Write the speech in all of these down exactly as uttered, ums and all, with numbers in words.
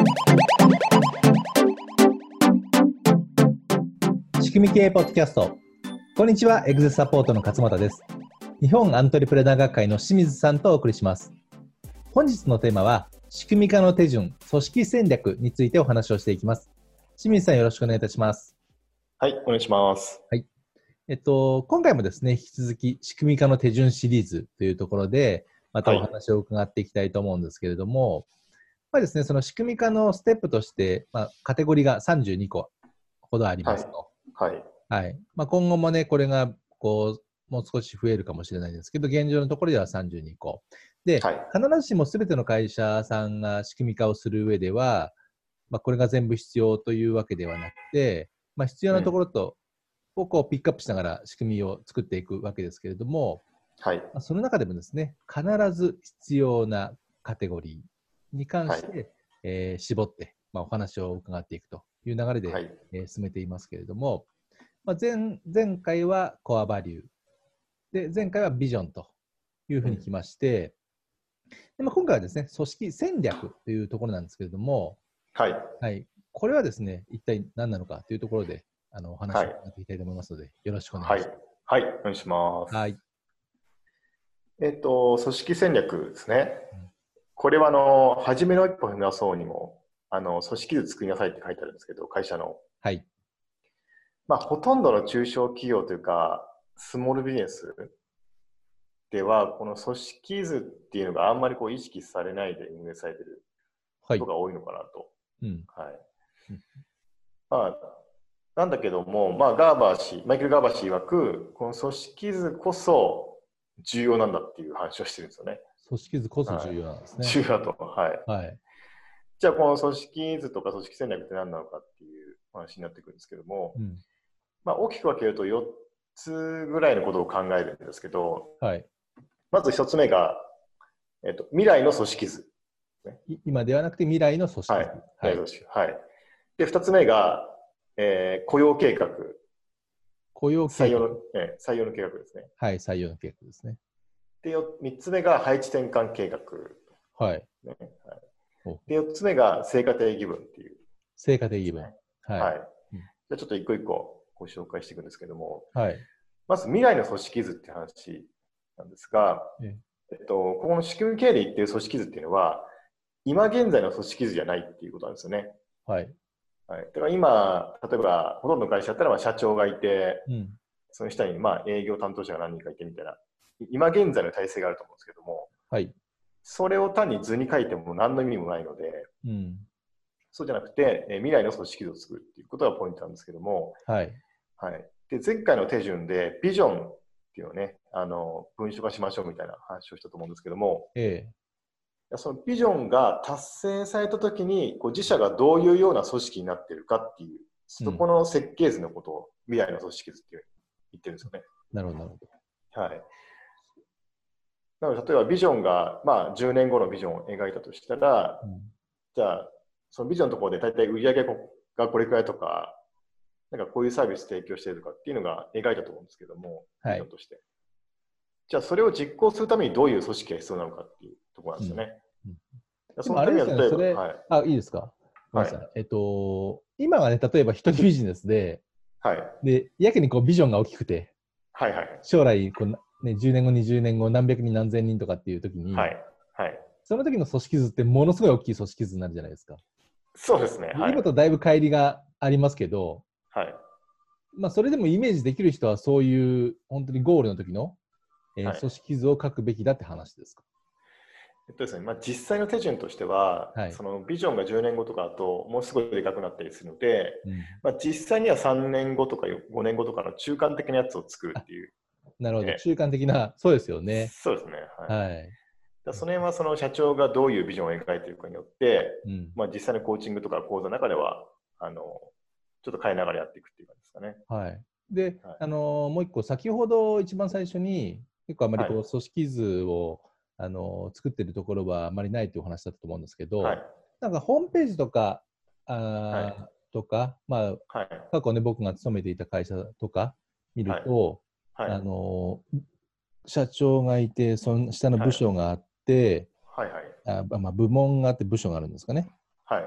仕組み系ポッドキャスト。こんにちは、エグゼサポートの勝俣です。日本アントレプレナー学会の清水さんとお送りします。本日のテーマは、仕組み化の手順、組織戦略についてお話をしていきます。清水さん、よろしくお願いいたします。 はい、お願いします。 はい。えっと、今回もですね、引き続き仕組み化の手順シリーズというところで、またお話を伺っていきたいと思うんですけれども、はい、まあですね、その仕組み化のステップとして、まあ、カテゴリーがさんじゅうにこほどありますと。 はい。はい。 はい。まあ、今後もね、これが、こう、もう少し増えるかもしれないですけど、現状のところではさんじゅうにこ。で、はい、必ずしも全ての会社さんが仕組み化をする上では、まあ、これが全部必要というわけではなくて、まあ、必要なところと、をこうピックアップしながら仕組みを作っていくわけですけれども、はい、まあ、その中でもですね、必ず必要なカテゴリーに関して、はい、えー、絞って、まあ、お話を伺っていくという流れで、はい、えー、進めていますけれども、まあ、前, 前回はコアバリューで、前回はビジョンというふうに来まして、うん、でまあ、今回はですね、組織戦略というところなんですけれども、はいはい、これはですね、一体何なのかというところで、あのお話を伺っていきたいと思いますので、はい、よろしくお願いします。 はい、はい、お願いします。 はい。 えっと、組織戦略ですね。うん、これは、あの、初めの一歩踏み出そうにも、あの、組織図作りなさいって書いてあるんですけど、会社の。 はい。 まあ、ほとんどの中小企業というか、スモールビジネスでは、この組織図っていうのがあんまりこう意識されないで運営されていることが多いのかなと。はい。うんはいうん、まあなんだけども、まあ、ガーバー氏、マイケル・ガーバー氏曰く、この組織図こそ重要なんだっていう話をしてるんですよね。 組織図こそ重要なんですね。 はい、重要だと。はい。はい、じゃあ、この組織図とか組織戦略って何なのかっていう話になってくるんですけども、うん、まあ、大きく分けるとよっつぐらいのことを考えるんですけど、はい、まずひとつめが、えっと、未来の組織図、 ね。今ではなくて未来の組織図。 はい。はい。はい、で、ふたつめが、えー、雇用計画。 雇用計画。 採用の、えー、採用の計画ですね。 はい、採用の計画ですね。 で、みっつめが配置転換計画。 はい。 ねはい、で、よっつめが成果定義文っていう、ね。 成果定義文。はい。 はい。じゃあちょっと一個一個ご紹介していくんですけども、 はい。 まず未来の組織図って話なんですが、ええっと、ここの仕組み経理っていう組織図っていうのは、今現在の組織図じゃないっていうことなんですよね。 はい。 はい、だから今、例えば、ほとんどの会社だったら、まあ社長がいて、うん、その下にまあ営業担当者が何人かいてみたいな、今現在の体制があると思うんですけども、はい、それを単に図に書いても何の意味もないので、うん、そうじゃなくて、えー、未来の組織図を作るっていうことがポイントなんですけども、はいはい、で前回の手順で、ビジョンっていうのをね、あの文書化しましょうみたいな話をしたと思うんですけども、ええそのビジョンが達成されたときにこう自社がどういうような組織になっているかっていう、そこの設計図のことを未来の組織図っていう言ってるんですよね。 なるほど、なるほど。はい。なので、例えばビジョンが、まあ、じゅうねんごのビジョンを描いたとしたら、うん、じゃあ、そのビジョンのところで大体売上がこれくらいとか、なんかこういうサービス提供しているとかっていうのが描いたと思うんですけども、ビジョンとして。じゃあ、それを実行するためにどういう組織が必要なのかっていうところなんですよね。 うんうん、そのためには例えば、それ、はい、あ、いいですか。ごめんなさい。はい、えっと、今はね、例えば一人ビジネスで、はい、で、やけにこうビジョンが大きくて、はいはい、将来こう、ね、じゅうねんご、にじゅうねんご、何百人、何千人とかっていうときに、はいはい、その時の組織図ってものすごい大きい組織図になるじゃないですか。 そうですね。 はい、今とだいぶ乖離がありますけど、はいまあ、それでもイメージできる人はそういう本当にゴールの時の、えーはい、組織図を書くべきだって話ですか。 えっとですねまあ、実際の手順としては、はい、そのビジョンがじゅうねんごとかだともうすごいでかくなったりするので、うんまあ、実際にはさんねんごとかごねんごとかの中間的なやつを作るっていう。 なるほど、ね、中間的な、そうですよね。 そうですね。はい。はい、だその辺はその社長がどういうビジョンを描いているかによって、うんまあ、実際のコーチングとか講座の中では、あの、ちょっと変えながらやっていくっていう感じですかね。 はい。で、はい、あのもう一個、先ほど一番最初に、結構あまりこう、組織図を、あの作ってるところはあまりないというお話だったと思うんですけど、はい、なんかホームページとか、あはい、とか、まあ、はい、過去ね、僕が勤めていた会社とか見ると、はいはい、あの社長がいて、その下の部署があって、はいはいはい、あまあ、部門があって部署があるんですかね。はい、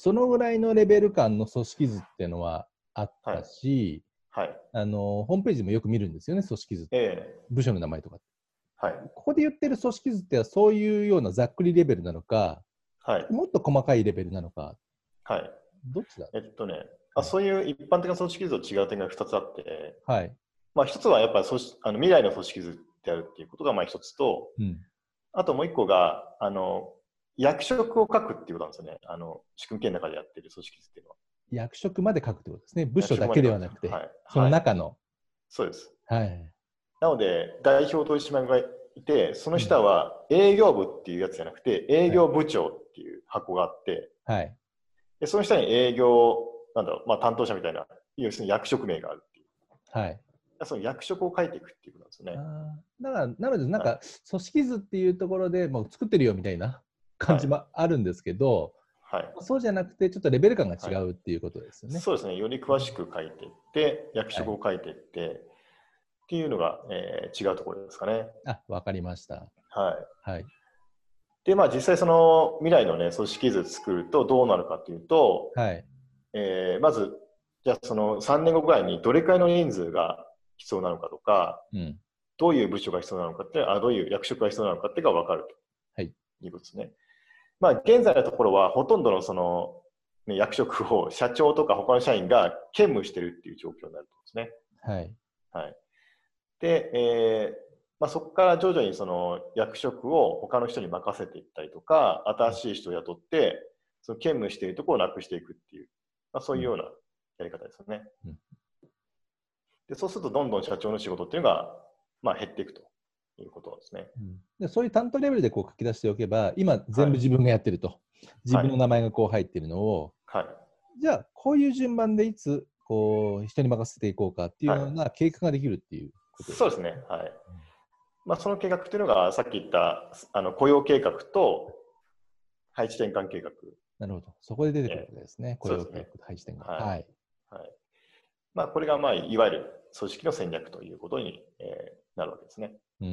そのぐらいのレベル感の組織図っていうのはあったし、はいはい、あのホームページもよく見るんですよね、組織図って、えー、部署の名前とか。はい、ここで言ってる組織図ってはそういうようなざっくりレベルなのか、はい、もっと細かいレベルなのか、 はい、 どっちだえっとね、はい、あそういう一般的な組織図と違う点がふたつあって、はい、まあ、ひとつはやっぱり組織あの未来の組織図であるっていうことがまあひとつと、うん、あともういっこがあの役職を書くっていうことなんですよね。あの仕組み系の中でやってる組織図っていうのは。 役職まで書くってことですね。部署だけではなくて、はい、その中の、はい。 そうです。はい。なので、代表取締役がいて、その下は営業部っていうやつじゃなくて、営業部長っていう箱があって、はい。でその下に営業、なんだろう、まあ担当者みたいな、要するに役職名があるっていう。はい。その役職を書いていくっていうことなんですよね。 あだから、なので、なんか、組織図っていうところでもう作ってるよみたいな感じもあるんですけど、はい、そうじゃなくて、ちょっとレベル感が違うっていうことですよね。はい、 そうですね。より詳しく書いていって、役職を書いていって、はい、っていうのが、えー、違うところですかね。 あ、わかりました。 はい。はい。で、まあ実際その未来のね、組織図作るとどうなるかっていうと、はい。えー、まず、じゃあそのさんねんごぐらいにどれくらいの人数が必要なのかとか、うん、どういう部署が必要なのかって、あどういう役職が必要なのかっていうのが分かるということですね。はい、まあ現在のところはほとんどのその、ね、役職を社長とか他の社員が兼務してるっていう状況になるとですね。はい。はい。で、えーまあ、そこから徐々にその役職を他の人に任せていったりとか、新しい人を雇って、その兼務しているところをなくしていくっていう、まあ、そういうようなやり方ですよね。うん、でそうすると、どんどん社長の仕事っていうのが、まあ、減っていくということですね。 うん、でそういう担当レベルでこう書き出しておけば、今、全部自分がやってると、はい、自分の名前がこう入っているのを、はい、じゃあ、こういう順番でいつこう人に任せていこうかっていうような計画ができるっていうことです、 そうですね。はい。まあ、その計画というのが、さっき言ったあの雇用計画と配置転換計画。 なるほど。そこで出てくるわけですね。えー、雇用計画と配置転換。はい。はいはい、まあ、これが、まあ、いわゆる組織の戦略ということに、えー、なるわけですね。うん、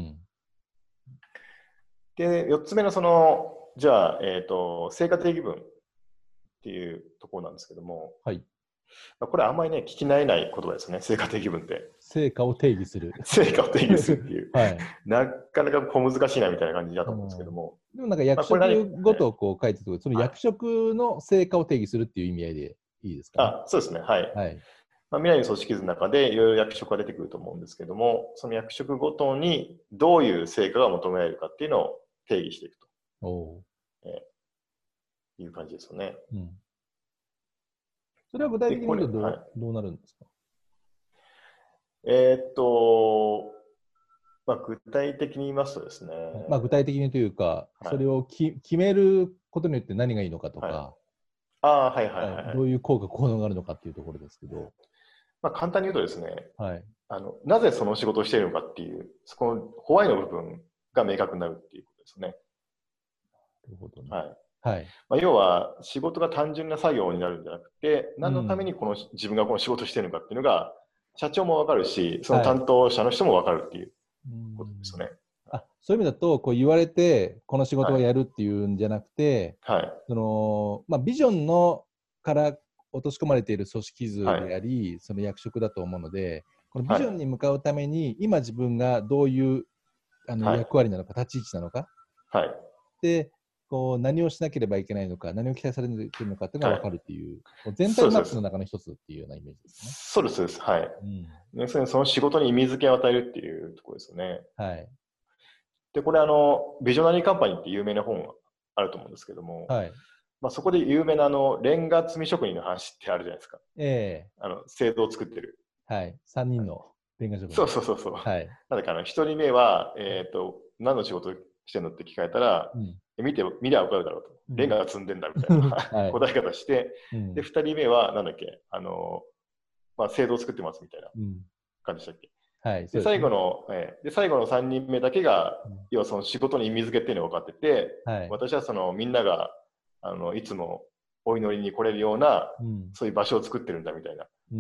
で、よっつめのその、じゃあ、えっと、成果定義文っていうところなんですけども、はい。これあんまりね、聞き慣れない言葉ですね、成果定義文って。 成果を定義する。 成果を定義するっていう。はい。なかなか小難しいなみたいな感じだと思うんですけども。 でもなんか役職ごとこう書いてると、ね、その役職の成果を定義するっていう意味合いでいいですか、ね、 あ、そうですね。はい。はい。まあ、未来の組織図の中でいろいろ役職が出てくると思うんですけども、その役職ごとにどういう成果が求められるかっていうのを定義していくと。おえー、いう感じですよね。うん。 それは具体的に言うとどう、はい、どうなるんですか？ えー、っと、まあ、具体的に言いますとですね。 まあ、具体的にというか、はい、それをき決めることによって何がいいのかとか、はい、 あはいはいはい、はい、 どういう効果、効能があるのかっていうところですけど。 まあ、簡単に言うとですね、はい、あのなぜその仕事をしているのかっていう、そこのホワイの部分が明確になるっていうことですね。 なるほどね。 はいはいまあ、要は仕事が単純な作業になるんじゃなくて、何のためにこの、うん、自分がこの仕事をしているのかっていうのが、社長も分かるし、その担当者の人も分かるっていうことですよね。はい、 あそういう意味だとこう言われて、この仕事をやるっていうんじゃなくて、はいそのまあ、ビジョンのから落とし込まれている組織図であり、はい、その役職だと思うので、このビジョンに向かうために、今自分がどういうあの役割なのか、はい、立ち位置なのか、はい、でこう何をしなければいけないのか、何を期待されているのかっていうのが分かるっていう、はい、全体マップの中の一つっていうようなイメージですね。 そうです、そうです。はい。うん、その仕事に意味付けを与えるっていうところですよね。はい。で、これあの、ビジョナリーカンパニーって有名な本があると思うんですけども、はい。まあ、そこで有名なあの、レンガ積み職人の話ってあるじゃないですか。ええー。あの、制度を作ってる。 はい。さんにんのレンガ職人。 そうそうそうそう。はい。なんだかあの、ひとりめは、えっ、ー、と、何の仕事してんのって聞かれたら、うん見て、見りゃ分かるだろうと。レンガが積んでんだみたいな、はい、答え方して、うん、で、二人目は、なんだっけ、あの、まあ、制度を作ってますみたいな感じでしたっけ。うん、はい。で、最後の、えー、で、最後の三人目だけが、うん、要はその仕事の意味付けっていうのが分かってて、はい、私はそのみんなが、あの、いつもお祈りに来れるような、うん、そういう場所を作ってるんだみたいな。うん、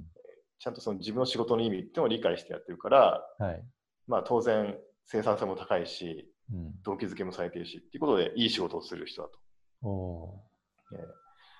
ちゃんとその自分の仕事の意味っていうのを理解してやってるから、はい、まあ当然生産性も高いし、動機づけもされているしっていうことでいい仕事をする人だと。おえー、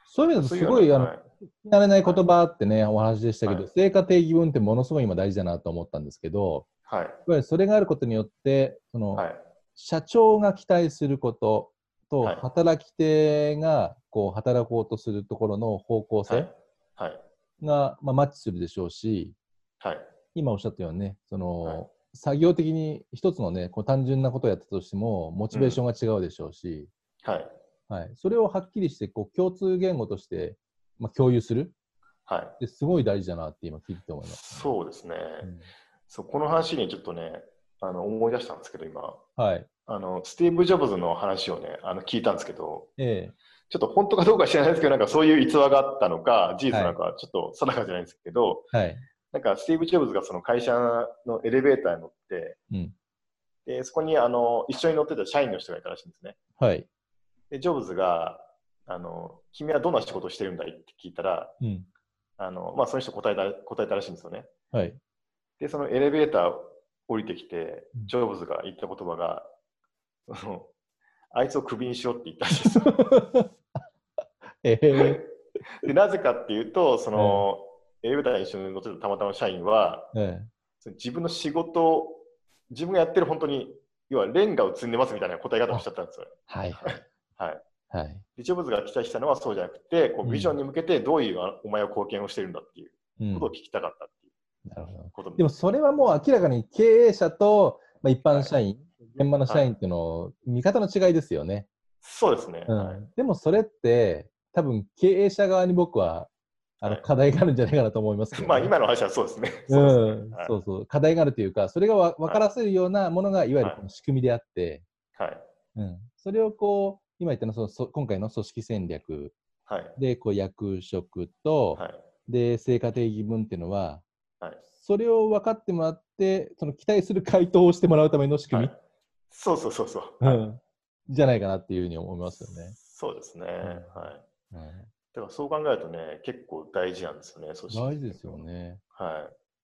そういう意味だとすごい、ね、あの、はい、慣れない言葉ってね、お話でしたけど、はい、成果定義文ってものすごい今大事だなと思ったんですけど、はい、やっぱりそれがあることによって、その、はい、社長が期待することと、はい、働き手がこう働こうとするところの方向性が、まあ、マッチするでしょうし、はい、今おっしゃったようにね、その、はい、作業的に一つのね、こう単純なことをやったとしても、モチベーションが違うでしょうし、うん、はいはい、それをはっきりしてこう共通言語として、まあ、共有する、はい、ですごい大事だなって今聞いて思います、 ね、そうですね、うん、そうこの話にちょっとねあの思い出したんですけど今、はい、あのスティーブ・ジョブズの話をねあの聞いたんですけど、ええ、ちょっと本当かどうか知らないですけどなんかそういう逸話があったのか事実なのかちょっと定かじゃないんですけど、はい、なんかスティーブ・ジョブズがその会社のエレベーターに乗って、うん、でそこにあの一緒に乗ってた社員の人がいたらしいんですね。はい、でジョブズがあの君はどんな仕事をしてるんだいって聞いたら、うん、あのまあ、その人答えた答えたらしいんですよね。はい、でそのエレベーター降りてきてジョブズが言った言葉が、うん、あいつをクビにしようって言ったらしいですよ。えー、でなぜかっていうとその、えー、エレベーターに一緒に乗ってたたまたま社員は、えー、自分の仕事自分がやってる本当に要はレンガを積んでますみたいな答え方をしちゃったんですよ。はいはいはい、でジョブズが期待したのはそうじゃなくてこうビジョンに向けてどういうお前は貢献をしてるんだっていうことを聞きたかったっていう、うん、なるほど。 でもそれはもう明らかに経営者と、まあ、一般社員、はい、現場の社員っていうの、はい、見方の違いですよね。 そうですね、 うんはい、 でもそれって多分経営者側に僕はあの課題があるんじゃないかなと思いますけど、ね、 まあ今の話はそうですね。 そうですね、うんはい、そうそう課題があるというかそれがわ分からせるようなものがいわゆるこの仕組みであって、はいうん、それをこう今言ったのそのそ今回の組織戦略でこう役職と、はい、で成果定義文っていうのは、はい、それを分かってもらってその期待する回答をしてもらうための仕組み、はい、 そうそうそうそう、 うん、じゃないかなっていうふうに思いますよね。 そうですね、うん、はい、うん、だからそう考えるとね結構大事なんですよね。組織大事ですよね。 はい。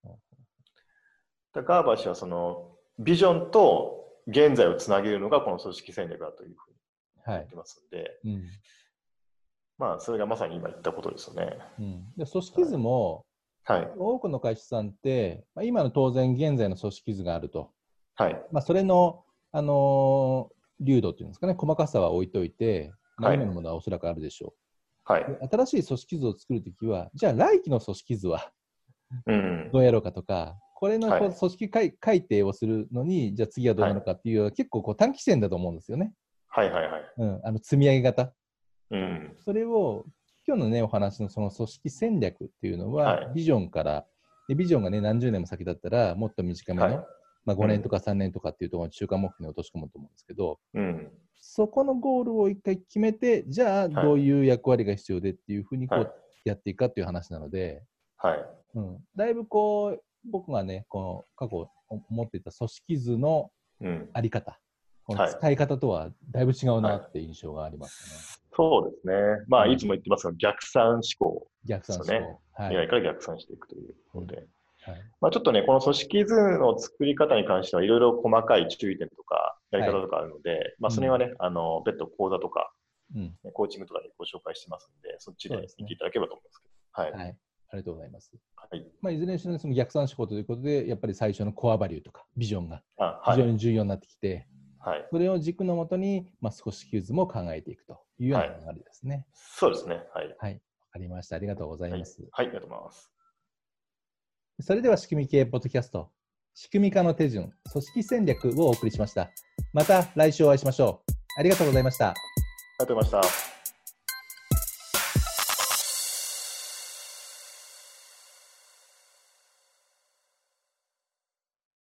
だガーバー氏はそのビジョンと現在をつなげるのがこの組織戦略だというふうに言ってますんで、はいうん、まあそれがまさに今言ったことですよね。 うん、で組織図も、はい、多くの会社さんって、まあ、今の当然現在の組織図があると、はいまあ、それの、あのー、流度というんですかね細かさは置いといて、まあ、今のものはおそらくあるでしょう。はい、新しい組織図を作るときはじゃあ来期の組織図はどうやろうかとか、これのこう組織改改定をするのに、じゃあ次はどうなのかっていう、はい、結構こう短期戦だと思うんですよね。はいはいはい。うん、あの積み上げ方。うん、それを今日のねお話のその組織戦略っていうのは、はい、ビジョンからでビジョンがね何十年も先だったらもっと短めの、はいまあ、ごねんとかさんねんとかっていうところに中間目標に落とし込むと思うんですけど、うん、そこのゴールを一回決めてじゃあどういう役割が必要でっていうふうにこうやっていくかっていう話なので、はいうん、だいぶこう僕がねこの過去思っていた組織図のあり方、うん、この使い方とはだいぶ違うなって印象がありますね。はいそうですね。まあ、うん、いつも言ってますが、逆算思考、ね。 逆算思考。 はい。未来から逆算していくということで。うんはい、まあ、ちょっとね、この組織図の作り方に関してはいろいろ細かい注意点とか、やり方とかあるので、はい、まあ、それはね、うん、あの、別途講座とか、うん、コーチングとかでご紹介してますので、そっちで見ていただければと思いますけど。はい。はい。 ありがとうございます。はいまあ、いずれにしろその逆算思考ということで、やっぱり最初のコアバリューとかビジョンが非常に重要になってきて、はい、それを軸のもとに、まあ、組織図も考えていくというような流れですね。はい、 そうですね。はい。 はい。わかりました。ありがとうございます。 はい、はい、ありがとうございます。 それでは仕組み系ポッドキャスト、仕組み化の手順、組織戦略をお送りしました。また来週お会いしましょう。ありがとうございました。ありがとうございました。